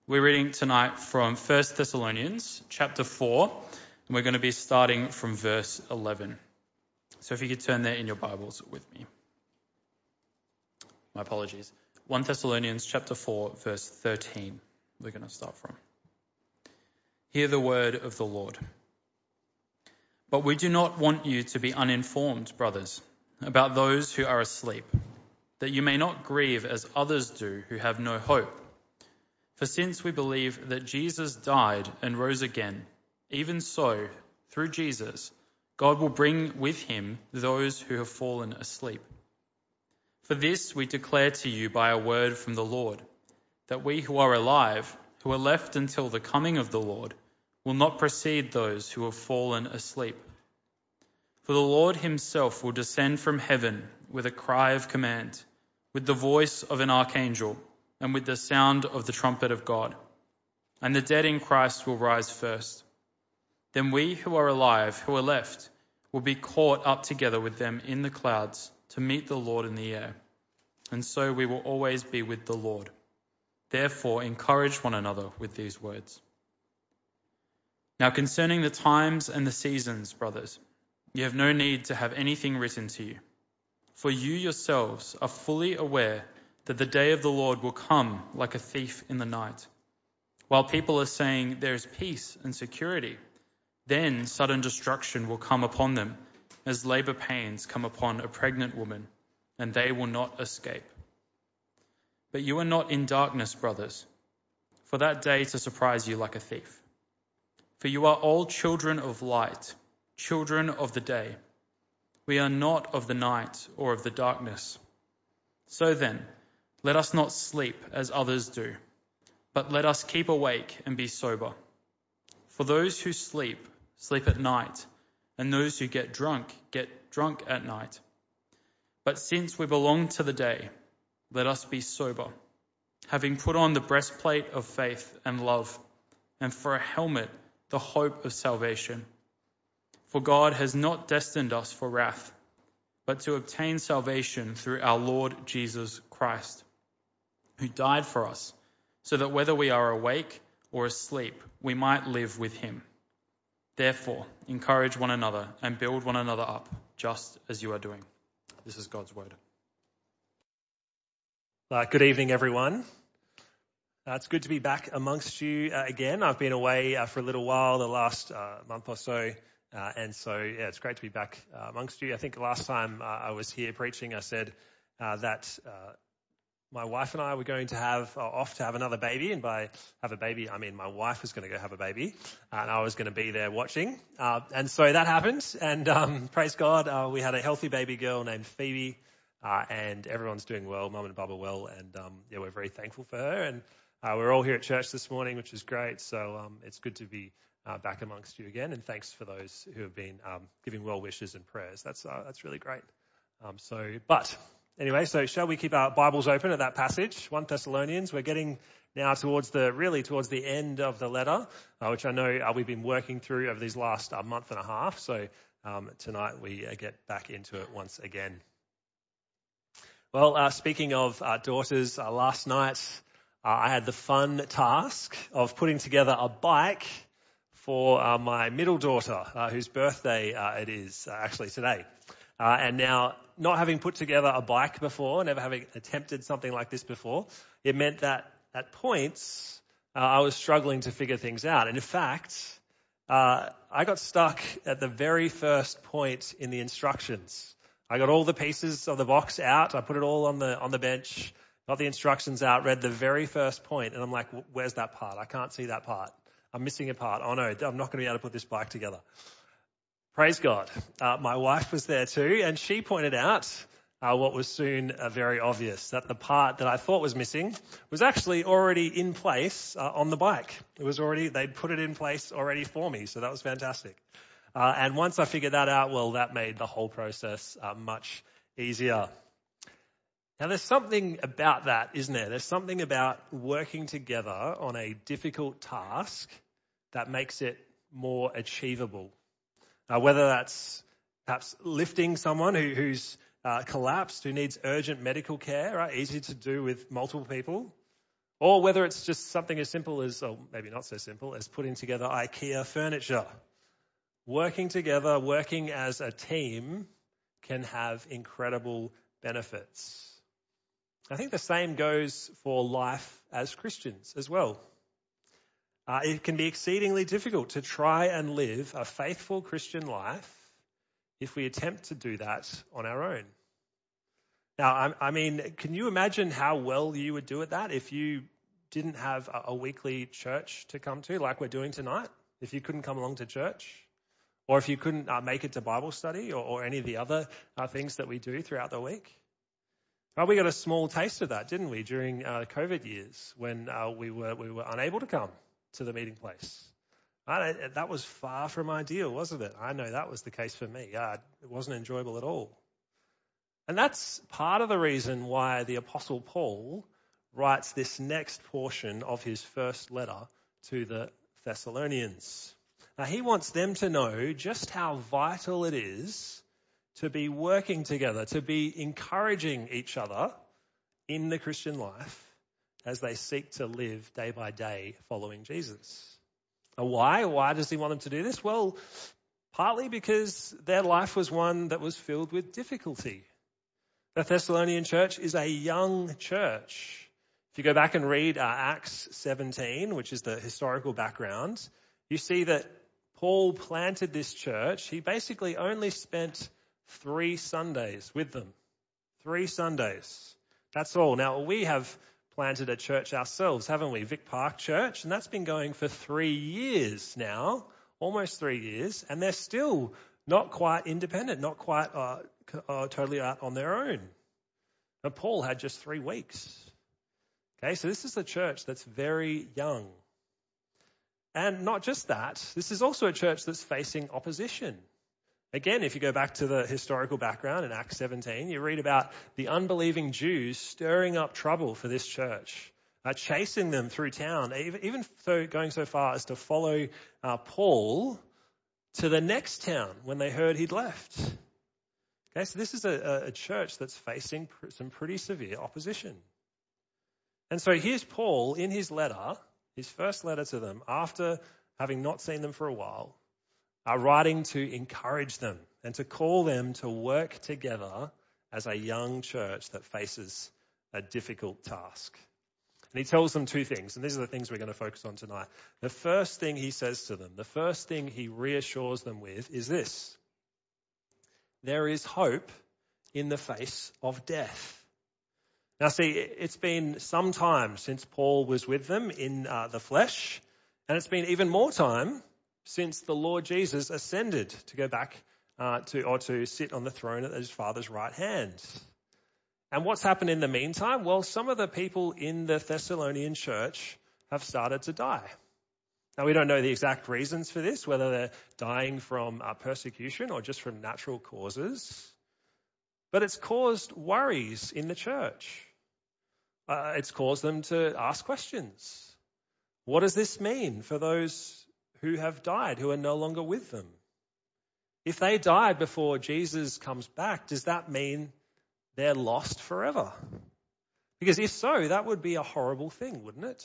We're reading tonight from 1 Thessalonians chapter 4, and we're going to be starting from verse 11. So if you could turn there in your Bibles with me. My apologies. 1 Thessalonians chapter 4, verse 13. We're going to start from. Hear the word of the Lord. But we do not want you to be uninformed, brothers, about those who are asleep, that you may not grieve as others do who have no hope. For since we believe that Jesus died and rose again, even so, through Jesus, God will bring with him those who have fallen asleep. For this we declare to you by a word from the Lord, that we who are alive, who are left until the coming of the Lord, will not precede those who have fallen asleep. For the Lord himself will descend from heaven with a cry of command, with the voice of an archangel, and with the sound of the trumpet of God. And the dead in Christ will rise first. Then we who are alive, who are left, will be caught up together with them in the clouds to meet the Lord in the air. And so we will always be with the Lord. Therefore, encourage one another with these words. Now concerning the times and the seasons, brothers, you have no need to have anything written to you. For you yourselves are fully aware that the day of the Lord will come like a thief in the night. While people are saying there is peace and security, then sudden destruction will come upon them, as labor pains come upon a pregnant woman, and they will not escape. But you are not in darkness, brothers, for that day to surprise you like a thief. For you are all children of light, children of the day. We are not of the night or of the darkness. So then, let us not sleep as others do, but let us keep awake and be sober. For those who sleep, sleep at night, and those who get drunk at night. But since we belong to the day, let us be sober, having put on the breastplate of faith and love, and for a helmet, the hope of salvation. For God has not destined us for wrath, but to obtain salvation through our Lord Jesus Christ, who died for us, so that whether we are awake or asleep, we might live with him. Therefore, encourage one another and build one another up, just as you are doing. This is God's word. Good evening, everyone. It's good to be back amongst you again. I've been away for a little while, the last month or so, and so it's great to be back amongst you. I think last time I was here preaching, I said that my wife and I were going to have another baby, and by have a baby, I mean my wife was going to go have a baby, and I was going to be there watching. And so that happened, and praise God, we had a healthy baby girl named Phoebe, and everyone's doing well, Mum and Bubba well, and we're very thankful for her. And we're all here at church this morning, which is great. So it's good to be back amongst you again, and thanks for those who have been giving well wishes and prayers. That's really great. Anyway, so shall we keep our Bibles open at that passage, 1 Thessalonians? We're getting now towards the end of the letter, which I know we've been working through over these last month and a half. So tonight we get back into it once again. Well, speaking of daughters, last night I had the fun task of putting together a bike for my middle daughter, whose birthday it is actually today. And now, not having put together a bike before, never having attempted something like this before, it meant that at points I was struggling to figure things out. And in fact, I got stuck at the very first point in the instructions. I got all the pieces of the box out. I put it all on the bench, got the instructions out, read the very first point, and I'm like, where's that part? I can't see that part. I'm missing a part. Oh no, I'm not going to be able to put this bike together. Praise God. My wife was there too, and she pointed out what was soon very obvious, that the part that I thought was missing was actually already in place on the bike. They'd put it in place already for me, so that was fantastic. And once I figured that out, well, that made the whole process much easier. Now, there's something about that, isn't there? There's something about working together on a difficult task that makes it more achievable. Whether that's perhaps lifting someone who's collapsed, who needs urgent medical care, right? Easy to do with multiple people. Or whether it's just something as simple as, or maybe not so simple, as putting together IKEA furniture. Working together, working as a team can have incredible benefits. I think the same goes for life as Christians as well. It can be exceedingly difficult to try and live a faithful Christian life if we attempt to do that on our own. Now, I mean, can you imagine how well you would do at that if you didn't have a weekly church to come to like we're doing tonight? If you couldn't come along to church? Or if you couldn't make it to Bible study or any of the other things that we do throughout the week? Well, we got a small taste of that, didn't we, during COVID years when we were unable to come to the meeting place. That was far from ideal, wasn't it? I know that was the case for me. It wasn't enjoyable at all. And that's part of the reason why the Apostle Paul writes this next portion of his first letter to the Thessalonians. Now, he wants them to know just how vital it is to be working together, to be encouraging each other in the Christian life as they seek to live day by day following Jesus. Now, why? Why does he want them to do this? Well, partly because their life was one that was filled with difficulty. The Thessalonian church is a young church. If you go back and read Acts 17, which is the historical background, you see that Paul planted this church. He basically only spent 3 Sundays with them. 3 Sundays. That's all. Now, we have planted a church ourselves, haven't we? Vic Park Church, and that's been going for 3 years now, almost 3 years, and they're still not quite independent, not quite totally out on their own. And Paul had just 3 weeks. Okay, so this is a church that's very young. And not just that, this is also a church that's facing opposition. Again, if you go back to the historical background in Acts 17, you read about the unbelieving Jews stirring up trouble for this church, chasing them through town, even so going so far as to follow Paul to the next town when they heard he'd left. Okay, so this is a church that's facing some pretty severe opposition. And so here's Paul in his letter, his first letter to them, after having not seen them for a while, writing to encourage them and to call them to work together as a young church that faces a difficult task. And he tells them 2 things, and these are the things we're going to focus on tonight. The first thing he says to them, the first thing he reassures them with is this: there is hope in the face of death. Now see, it's been some time since Paul was with them in the flesh, and it's been even more time since the Lord Jesus ascended to go back to sit on the throne at his Father's right hand. And what's happened in the meantime? Well, some of the people in the Thessalonian church have started to die. Now, we don't know the exact reasons for this, whether they're dying from persecution or just from natural causes. But it's caused worries in the church. It's caused them to ask questions. What does this mean for those who have died, who are no longer with them? If they died before Jesus comes back, does that mean they're lost forever? Because if so, that would be a horrible thing, wouldn't it?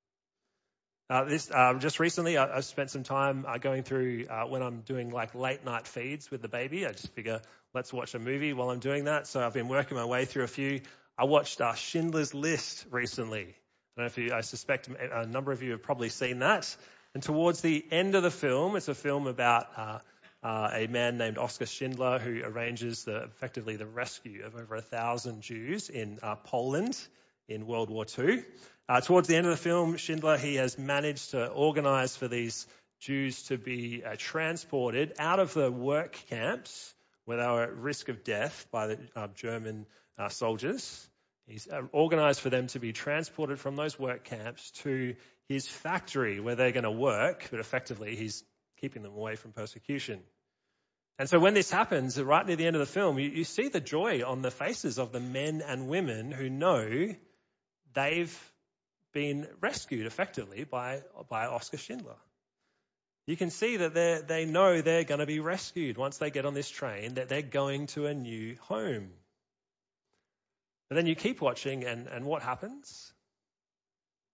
Just recently, I spent some time going through when I'm doing like late night feeds with the baby. I just figure, let's watch a movie while I'm doing that. So I've been working my way through a few. I watched Schindler's List recently. I suspect a number of you have probably seen that. And towards the end of the film, it's a film about a man named Oskar Schindler who arranges effectively the rescue of over 1,000 Jews in Poland in World War II. Towards the end of the film, Schindler, he has managed to organize for these Jews to be transported out of the work camps where they were at risk of death by the German soldiers. He's organized for them to be transported from those work camps to his factory where they're going to work, but effectively he's keeping them away from persecution. And so when this happens, right near the end of the film, you see the joy on the faces of the men and women who know they've been rescued effectively by Oskar Schindler. You can see that they know they're going to be rescued once they get on this train, that they're going to a new home. But then you keep watching, and what happens?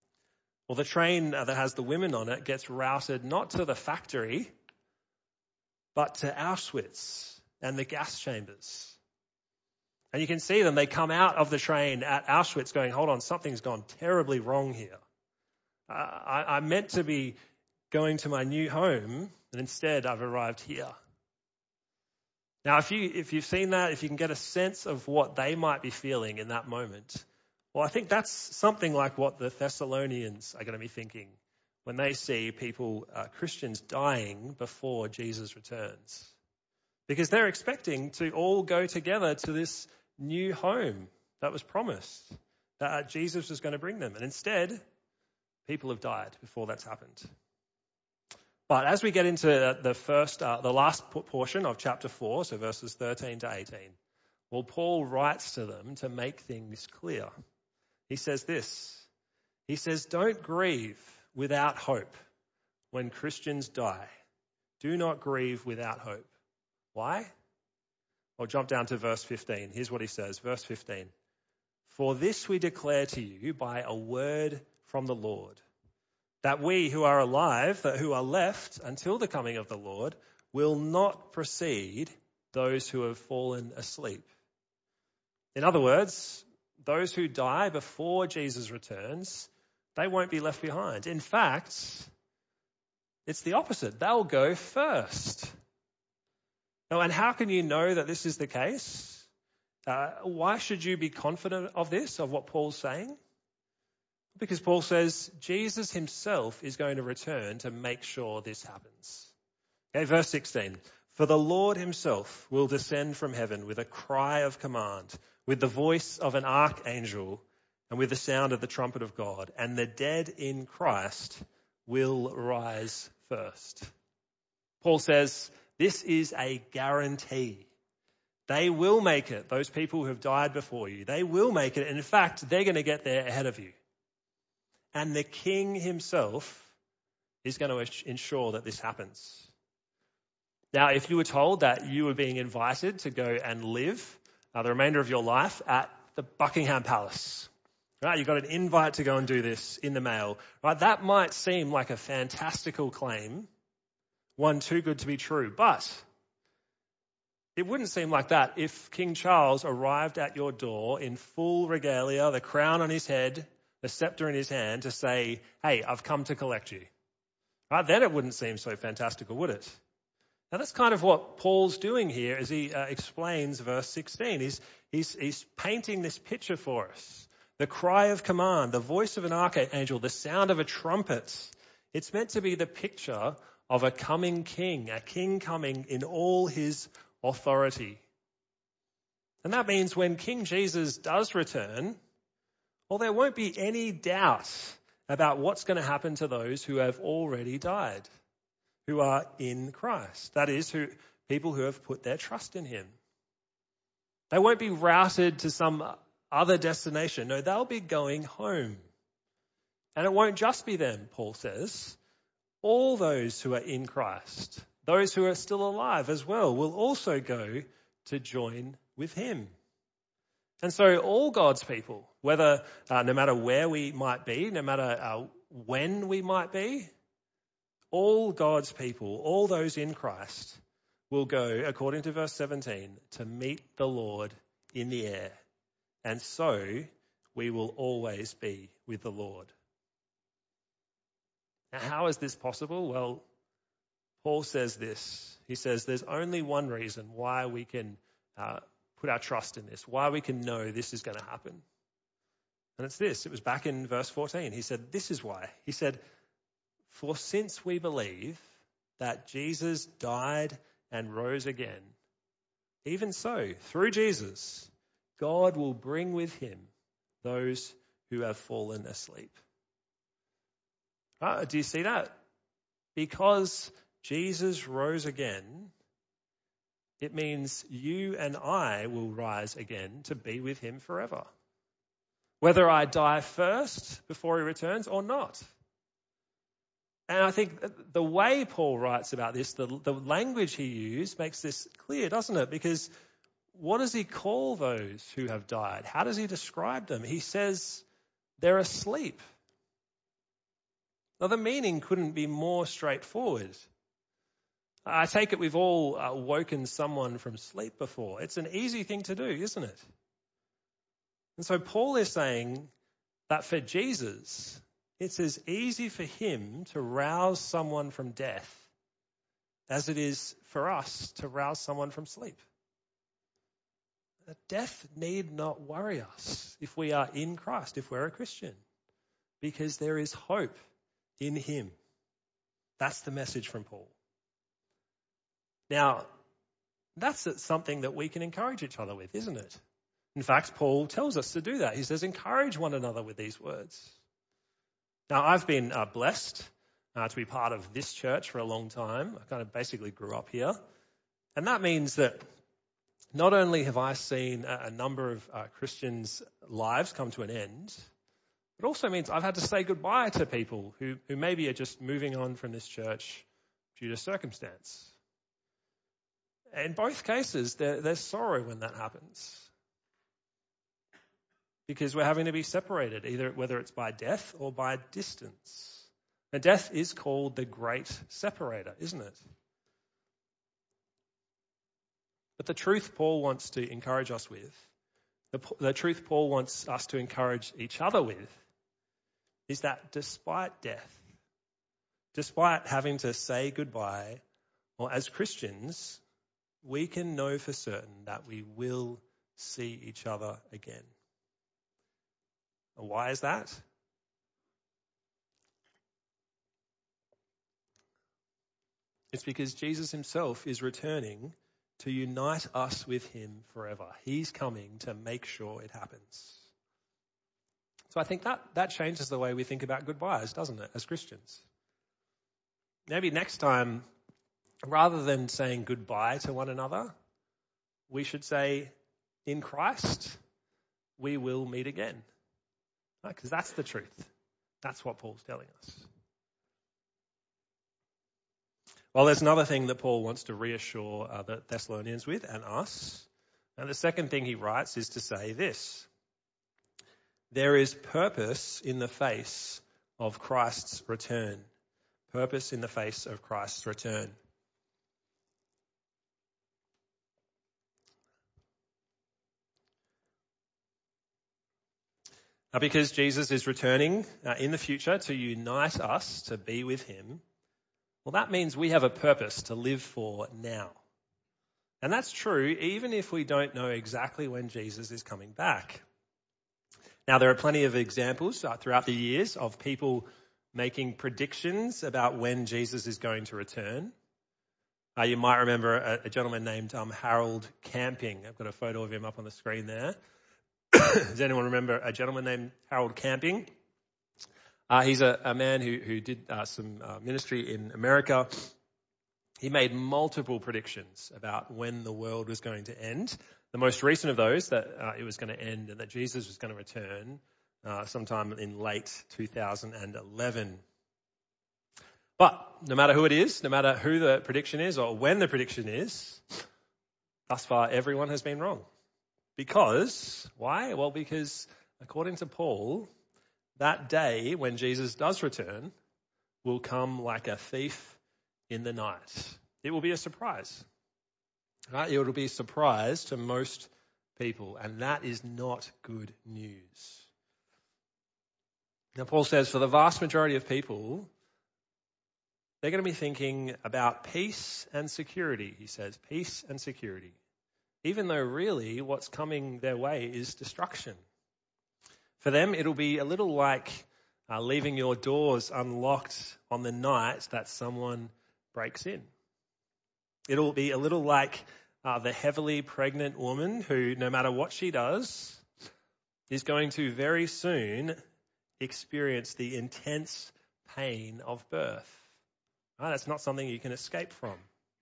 Well, the train that has the women on it gets routed not to the factory, but to Auschwitz and the gas chambers. And you can see them, they come out of the train at Auschwitz going, hold on, something's gone terribly wrong here. I'm meant to be going to my new home, and instead I've arrived here. Now, if you've seen that, if you can get a sense of what they might be feeling in that moment, well, I think that's something like what the Thessalonians are going to be thinking when they see people, Christians, dying before Jesus returns. Because they're expecting to all go together to this new home that was promised, that Jesus was going to bring them. And instead, people have died before that's happened. But as we get into the last portion of chapter 4, so verses 13 to 18, well, Paul writes to them to make things clear. He says this. He says, don't grieve without hope when Christians die. Do not grieve without hope. Why? I'll jump down to verse 15. Here's what he says, verse 15. For this we declare to you by a word from the Lord, that we who are alive, who are left until the coming of the Lord, will not precede those who have fallen asleep. In other words, those who die before Jesus returns, they won't be left behind. In fact, it's the opposite. They'll go first. Now, and how can you know that this is the case? Why should you be confident of this, of what Paul's saying? Because Paul says Jesus himself is going to return to make sure this happens. Okay, verse 16. For the Lord himself will descend from heaven with a cry of command, with the voice of an archangel, and with the sound of the trumpet of God, and the dead in Christ will rise first. Paul says this is a guarantee. They will make it, those people who have died before you. They will make it. In fact, they're going to get there ahead of you. And the king himself is going to ensure that this happens. Now, if you were told that you were being invited to go and live the remainder of your life at the Buckingham Palace, right? You got an invite to go and do this in the mail, right? That might seem like a fantastical claim, one too good to be true, but it wouldn't seem like that if King Charles arrived at your door in full regalia, the crown on his head, the scepter in his hand, to say, hey, I've come to collect you. Right? Then it wouldn't seem so fantastical, would it? Now that's kind of what Paul's doing here as he explains verse 16. He's painting this picture for us. The cry of command, the voice of an archangel, the sound of a trumpet. It's meant to be the picture of a coming king, a king coming in all his authority. And that means when King Jesus does return, well, there won't be any doubt about what's going to happen to those who have already died, who are in Christ. That is, people who have put their trust in him. They won't be routed to some other destination. No, they'll be going home. And it won't just be them, Paul says. All those who are in Christ, those who are still alive as well, will also go to join with him. And so all God's people, whether no matter where we might be, no matter when we might be, all God's people, all those in Christ, will go, according to verse 17, to meet the Lord in the air. And so we will always be with the Lord. Now, how is this possible? Well, Paul says this. He says there's only one reason why we can put our trust in this, why we can know this is going to happen. And it's this. It was back in verse 14. He said, this is why. He said, for since we believe that Jesus died and rose again, even so, through Jesus, God will bring with him those who have fallen asleep. Do you see that? Because Jesus rose again, it means you and I will rise again to be with him forever. Whether I die first before he returns or not. And I think the way Paul writes about this, the language he used makes this clear, doesn't it? Because what does he call those who have died? How does he describe them? He says they're asleep. Now, the meaning couldn't be more straightforward. I take it we've all woken someone from sleep before. It's an easy thing to do, isn't it? And so Paul is saying that for Jesus, it's as easy for him to rouse someone from death as it is for us to rouse someone from sleep. Death need not worry us if we are in Christ, if we're a Christian, because there is hope in him. That's the message from Paul. Now, that's something that we can encourage each other with, isn't it? In fact, Paul tells us to do that. He says, encourage one another with these words. Now, I've been blessed to be part of this church for a long time. I kind of basically grew up here. And that means that not only have I seen a number of Christians' lives come to an end, it also means I've had to say goodbye to people who maybe are just moving on from this church due to circumstance. In both cases, there's sorrow when that happens, because we're having to be separated, either whether it's by death or by distance. And death is called the great separator, isn't it? But the truth Paul wants to encourage us with, the truth Paul wants us to encourage each other with, is that despite death, despite having to say goodbye, or as Christians, we can know for certain that we will see each other again. And why is that? It's because Jesus himself is returning to unite us with him forever. He's coming to make sure it happens. So I think that changes the way we think about goodbyes, doesn't it, as Christians? Maybe next time, rather than saying goodbye to one another, we should say, in Christ, we will meet again. Because that's the truth. That's what Paul's telling us. Well, there's another thing that Paul wants to reassure the Thessalonians with and us. And the second thing he writes is to say this: there is purpose in the face of Christ's return. Purpose in the face of Christ's return. Now, because Jesus is returning in the future to unite us, to be with him, well, that means we have a purpose to live for now. And that's true even if we don't know exactly when Jesus is coming back. Now, there are plenty of examples throughout the years of people making predictions about when Jesus is going to return. You might remember a gentleman named Harold Camping. I've got a photo of him up on the screen there. Does anyone remember a gentleman named Harold Camping? He's a man who did some ministry in America. He made multiple predictions about when the world was going to end. The most recent of those, that it was going to end and that Jesus was going to return sometime in late 2011. But no matter who it is, no matter who the prediction is or when the prediction is, thus far everyone has been wrong. Because, why? Well, because according to Paul, that day when Jesus does return will come like a thief in the night. It will be a surprise. Right? It will be a surprise to most people, and that is not good news. Now, Paul says for the vast majority of people, they're going to be thinking about peace and security, he says, peace and security. Even though really what's coming their way is destruction. For them, it'll be a little like leaving your doors unlocked on the night that someone breaks in. It'll be a little like the heavily pregnant woman who, no matter what she does, is going to very soon experience the intense pain of birth. Right? That's not something you can escape from.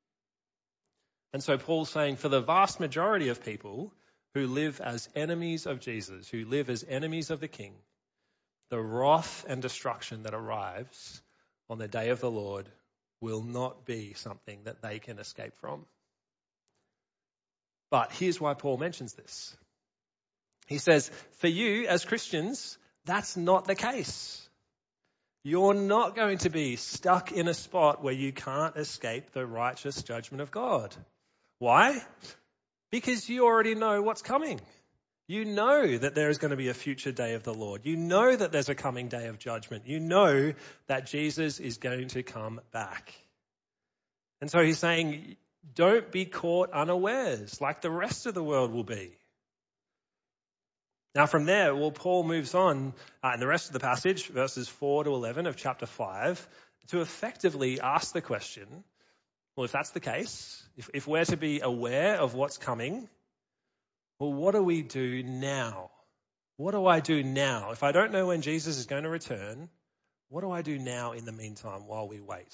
And so Paul's saying for the vast majority of people who live as enemies of Jesus, who live as enemies of the King, the wrath and destruction that arrives on the day of the Lord will not be something that they can escape from. But here's why Paul mentions this. He says, for you as Christians, that's not the case. You're not going to be stuck in a spot where you can't escape the righteous judgment of God. Why? Because you already know what's coming. You know that there is going to be a future day of the Lord. You know that there's a coming day of judgment. You know that Jesus is going to come back. And so he's saying, don't be caught unawares like the rest of the world will be. Now from there, Paul moves on in the rest of the passage, verses 4 to 11 of chapter 5, to effectively ask the question, well, if that's the case, if we're to be aware of what's coming, well, what do we do now? What do I do now? If I don't know when Jesus is going to return, what do I do now in the meantime while we wait?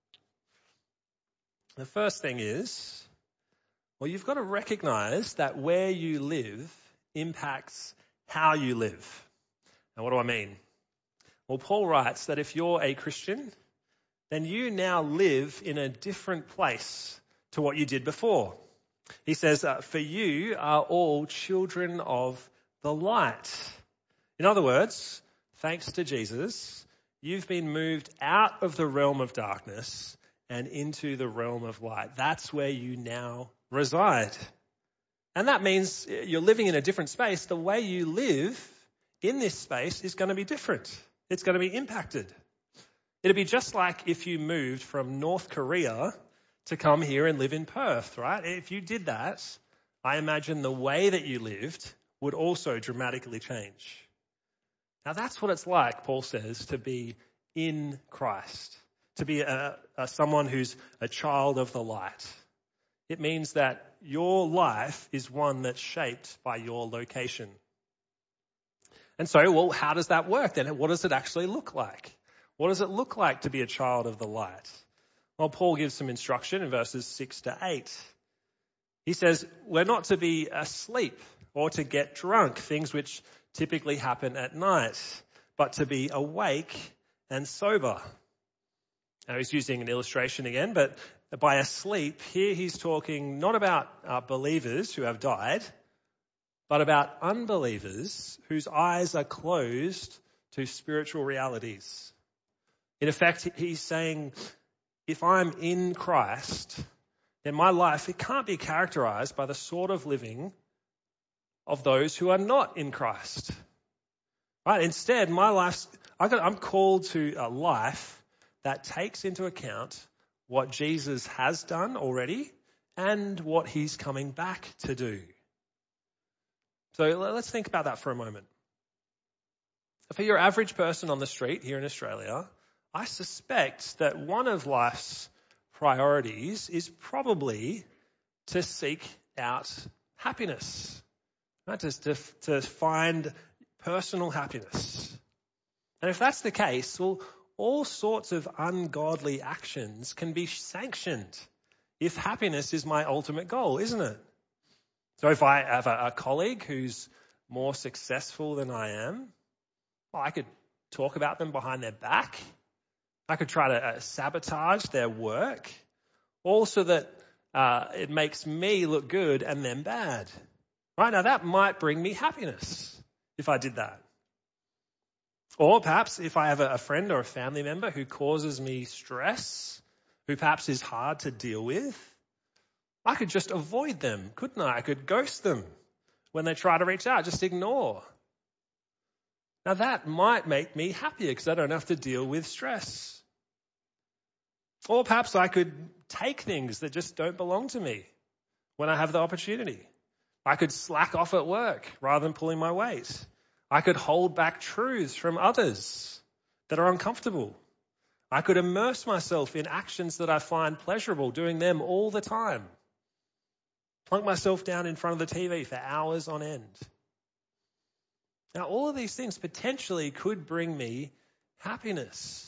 The first thing is, well, you've got to recognize that where you live impacts how you live. And what do I mean? Well, Paul writes that if you're a Christian, then you now live in a different place to what you did before. He says, for you are all children of the light. In other words, thanks to Jesus, you've been moved out of the realm of darkness and into the realm of light. That's where you now reside. And that means you're living in a different space. The way you live in this space is going to be different. It's going to be impacted. It'd be just like if you moved from North Korea to come here and live in Perth, right? If you did that, I imagine the way that you lived would also dramatically change. Now that's what it's like, Paul says, to be in Christ, to be someone who's a child of the light. It means that your life is one that's shaped by your location. And so, well, how does that work then? What does it actually look like? What does it look like to be a child of the light? Well, Paul gives some instruction in verses 6 to 8. He says, we're not to be asleep or to get drunk, things which typically happen at night, but to be awake and sober. Now he's using an illustration again, but by asleep, here he's talking not about believers who have died, but about unbelievers whose eyes are closed to spiritual realities. In effect, he's saying, if I'm in Christ, then my life, it can't be characterized by the sort of living of those who are not in Christ. Right? Instead, my life, I'm called to a life that takes into account what Jesus has done already and what he's coming back to do. So let's think about that for a moment. For your average person on the street here in Australia, I suspect that one of life's priorities is probably to seek out happiness, right? To find personal happiness. And if that's the case, well, all sorts of ungodly actions can be sanctioned if happiness is my ultimate goal, isn't it? So if I have a colleague who's more successful than I am, well, I could talk about them behind their back. I could try to sabotage their work, all so that it makes me look good and them bad. Right? Now that might bring me happiness if I did that. Or perhaps if I have a friend or a family member who causes me stress, who perhaps is hard to deal with, I could just avoid them, couldn't I? I could ghost them when they try to reach out, just ignore. Now that might make me happier because I don't have to deal with stress. Or perhaps I could take things that just don't belong to me when I have the opportunity. I could slack off at work rather than pulling my weight. I could hold back truths from others that are uncomfortable. I could immerse myself in actions that I find pleasurable, doing them all the time. Plunk myself down in front of the TV for hours on end. Now, all of these things potentially could bring me happiness.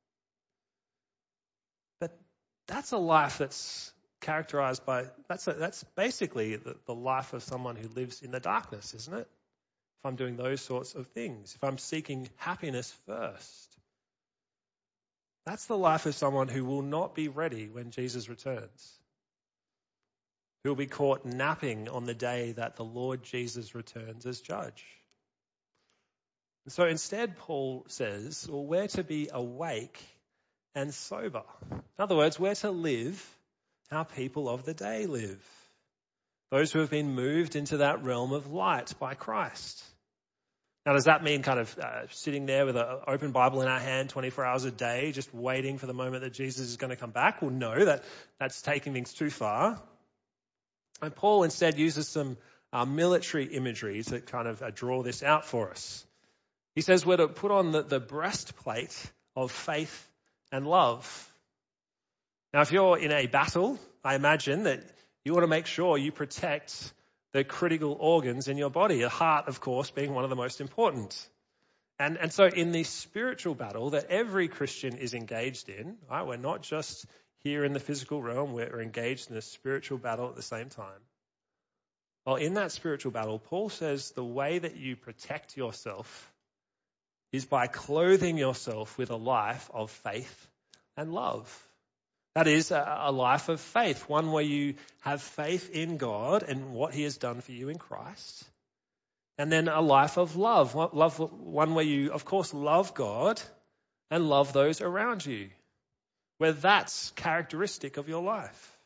But that's a life that's characterized by, that's basically the life of someone who lives in the darkness, isn't it? If I'm doing those sorts of things, if I'm seeking happiness first. That's the life of someone who will not be ready when Jesus returns. Who will be caught napping on the day that the Lord Jesus returns as judge. So instead, Paul says, well, we're to be awake and sober. In other words, we're to live how people of the day live. Those who have been moved into that realm of light by Christ. Now, does that mean kind of sitting there with an open Bible in our hand 24 hours a day, just waiting for the moment that Jesus is going to come back? Well, no, that's taking things too far. And Paul instead uses some military imagery to kind of draw this out for us. He says we're to put on the breastplate of faith and love. Now, if you're in a battle, I imagine that you want to make sure you protect the critical organs in your body, the heart, of course, being one of the most important. And so in this spiritual battle that every Christian is engaged in, right, we're not just here in the physical realm, we're engaged in a spiritual battle at the same time. Well, in that spiritual battle, Paul says the way that you protect yourself is by clothing yourself with a life of faith and love. That is a life of faith, one where you have faith in God and what he has done for you in Christ. And then a life of love, one where you, of course, love God and love those around you, where that's characteristic of your life.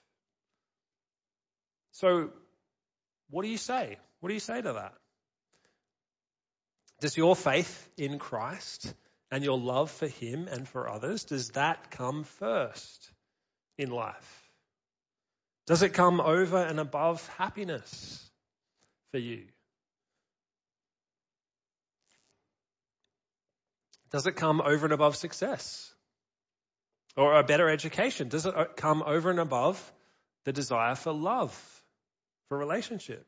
So what do you say? What do you say to that? Does your faith in Christ and your love for him and for others, does that come first in life? Does it come over and above happiness for you? Does it come over and above success or a better education? Does it come over and above the desire for love, for relationship?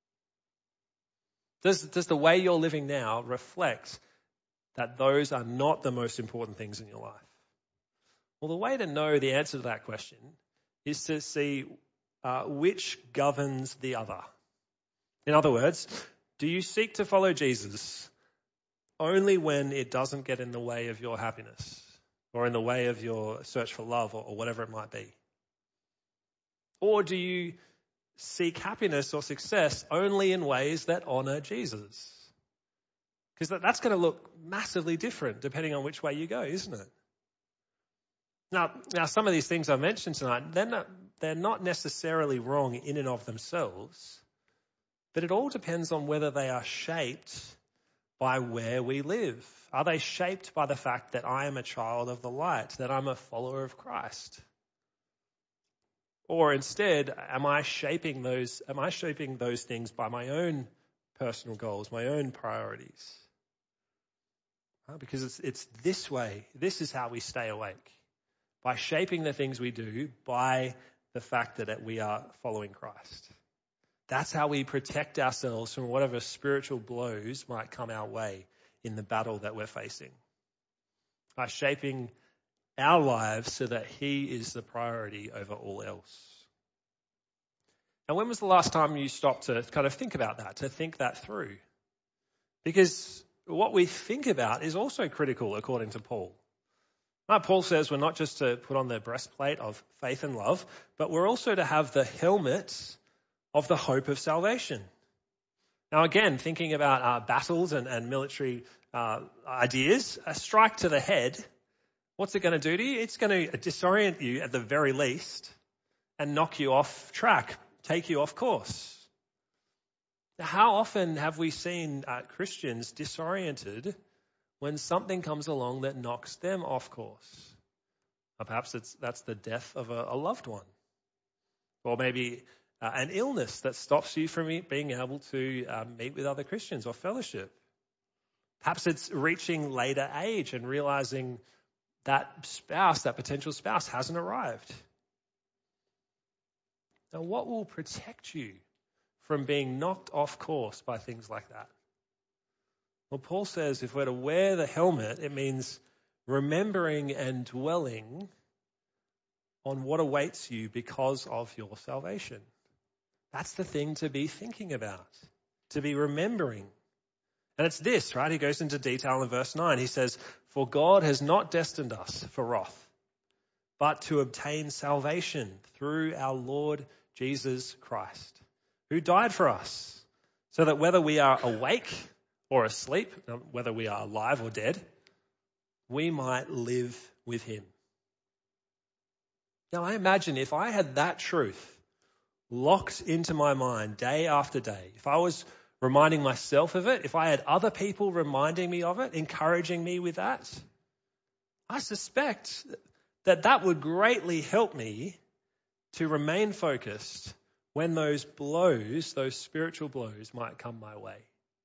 Does the way you're living now reflect that those are not the most important things in your life? Well, the way to know the answer to that question is to see which governs the other. In other words, do you seek to follow Jesus only when it doesn't get in the way of your happiness or in the way of your search for love or whatever it might be? Or do you seek happiness or success only in ways that honor Jesus? Because that's going to look massively different depending on which way you go, isn't it? Now, some of these things I mentioned tonight, they're not necessarily wrong in and of themselves, but it all depends on whether they are shaped by where we live. Are they shaped by the fact that I am a child of the light, that I'm a follower of Christ? Or instead, am I shaping those things by my own personal goals, my own priorities? Because it's this way. This is how we stay awake. By shaping the things we do by the fact that we are following Christ. That's how we protect ourselves from whatever spiritual blows might come our way in the battle that we're facing. By shaping our lives so that he is the priority over all else. Now, when was the last time you stopped to kind of think about that, to think that through? Because what we think about is also critical, according to Paul. Paul says we're not just to put on the breastplate of faith and love, but we're also to have the helmet of the hope of salvation. Now, again, thinking about battles and military ideas, a strike to the head, what's it going to do to you? It's going to disorient you at the very least and knock you off track, take you off course. Now, how often have we seen Christians disoriented when something comes along that knocks them off course? Or perhaps that's the death of a loved one. Or maybe an illness that stops you from being able to meet with other Christians or fellowship. Perhaps it's reaching later age and realizing that potential spouse hasn't arrived. Now, what will protect you from being knocked off course by things like that? Well, Paul says if we're to wear the helmet, it means remembering and dwelling on what awaits you because of your salvation. That's the thing to be thinking about, to be remembering. And it's this, right? He goes into detail in verse 9. He says, "For God has not destined us for wrath, but to obtain salvation through our Lord Jesus Christ, who died for us, so that whether we are awake or asleep, whether we are alive or dead, we might live with him. Now, I imagine if I had that truth locked into my mind day after day, if I was reminding myself of it, if I had other people reminding me of it, encouraging me with that, I suspect that would greatly help me to remain focused when those blows, those spiritual blows, might come my way.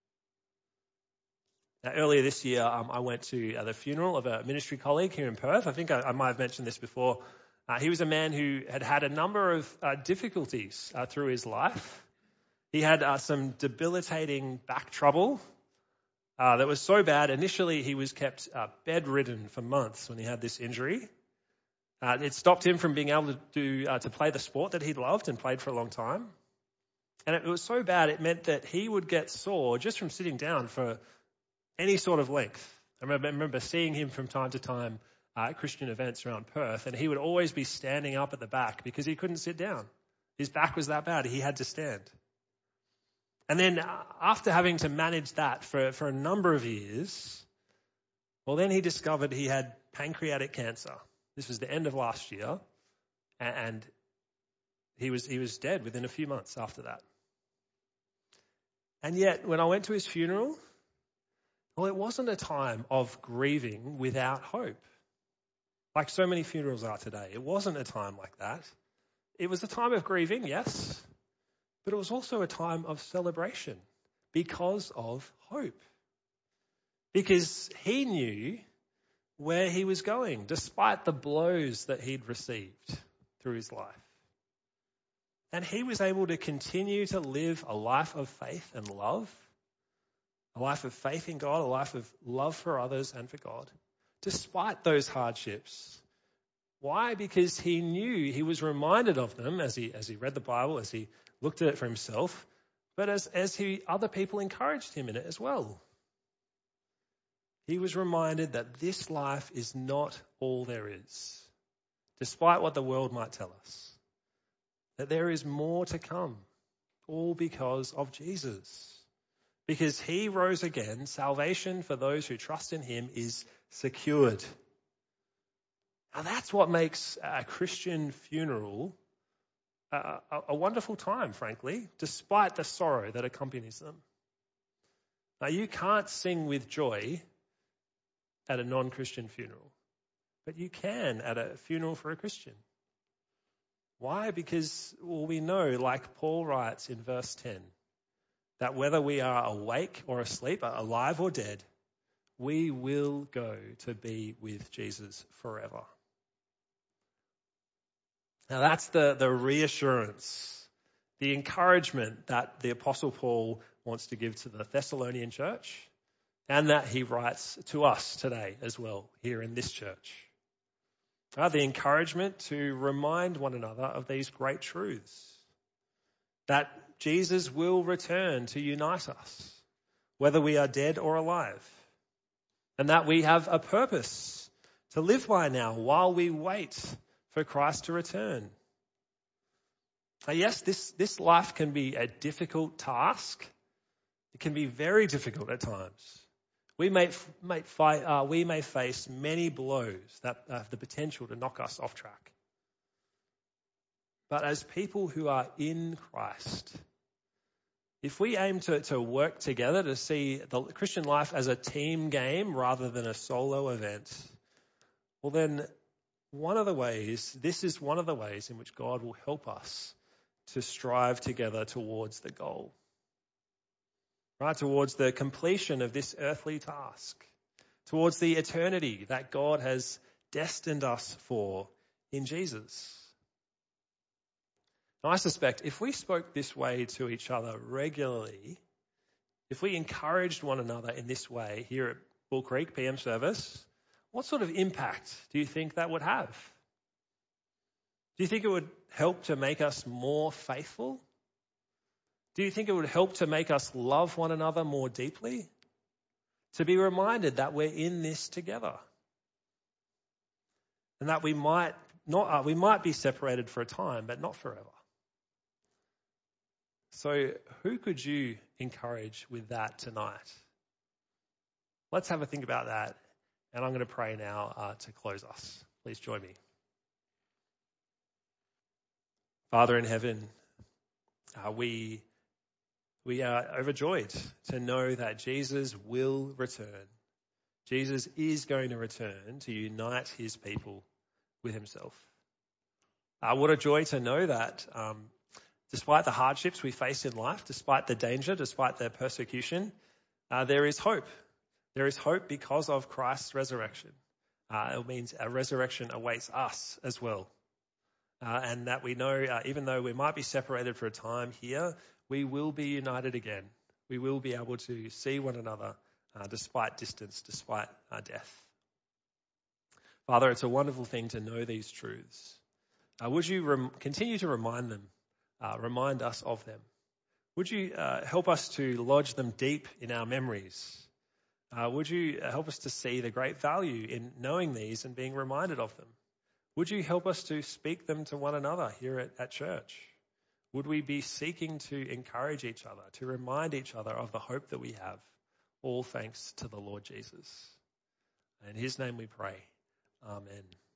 Now, earlier this year, I went to the funeral of a ministry colleague here in Perth. I think I might have mentioned this before. He was a man who had a number of difficulties through his life. He had some debilitating back trouble that was so bad. Initially, he was kept bedridden for months when he had this injury. It stopped him from being able to play the sport that he'd loved and played for a long time. And it was so bad, it meant that he would get sore just from sitting down for any sort of length. I remember seeing him from time to time at Christian events around Perth, and he would always be standing up at the back because he couldn't sit down. His back was that bad, he had to stand. And then after having to manage that for a number of years, well, then he discovered he had pancreatic cancer. This was the end of last year, and he was dead within a few months after that. And yet, when I went to his funeral, well, it wasn't a time of grieving without hope, like so many funerals are today. It wasn't a time like that. It was a time of grieving, yes, but it was also a time of celebration because of hope. Because he knew where he was going, despite the blows that he'd received through his life. And he was able to continue to live a life of faith and love, a life of faith in God, a life of love for others and for God, despite those hardships. Why? Because he knew, he was reminded of them as he read the Bible, as he looked at it for himself, but as other people encouraged him in it as well. He was reminded that this life is not all there is, despite what the world might tell us, that there is more to come, all because of Jesus. Because he rose again, salvation for those who trust in him is secured. Now that's what makes a Christian funeral a wonderful time, frankly, despite the sorrow that accompanies them. Now you can't sing with joy at a non-Christian funeral, but you can at a funeral for a Christian. Why? Because we know, like Paul writes in verse 10, that whether we are awake or asleep, alive or dead, we will go to be with Jesus forever. Now that's the reassurance, the encouragement that the Apostle Paul wants to give to the Thessalonian church, and that he writes to us today as well here in this church. The encouragement to remind one another of these great truths, that Jesus will return to unite us, whether we are dead or alive, and that we have a purpose to live by now while we wait for Christ to return. Yes, this life can be a difficult task. It can be very difficult at times. We may face many blows that have the potential to knock us off track. But as people who are in Christ, if we aim to work together to see the Christian life as a team game rather than a solo event, well then this is one of the ways in which God will help us to strive together towards the goal. Right, towards the completion of this earthly task, towards the eternity that God has destined us for in Jesus. Now, I suspect if we spoke this way to each other regularly, if we encouraged one another in this way here at Bull Creek PM service, what sort of impact do you think that would have? Do you think it would help to make us more faithful? Do you think it would help to make us love one another more deeply? To be reminded that we're in this together. And that we might be separated for a time, but not forever. So who could you encourage with that tonight? Let's have a think about that. And I'm going to pray now to close us. Please join me. Father in heaven, we are overjoyed to know that Jesus will return. Jesus is going to return to unite his people with himself. What a joy to know that despite the hardships we face in life, despite the danger, despite the persecution, there is hope. There is hope because of Christ's resurrection. It means a resurrection awaits us as well. And that we know, even though we might be separated for a time here, we will be united again. We will be able to see one another despite distance, despite death. Father, it's a wonderful thing to know these truths. Would you continue to remind us of them? Would you help us to lodge them deep in our memories? Would you help us to see the great value in knowing these and being reminded of them? Would you help us to speak them to one another here at church? Would we be seeking to encourage each other, to remind each other of the hope that we have, all thanks to the Lord Jesus? In his name we pray. Amen.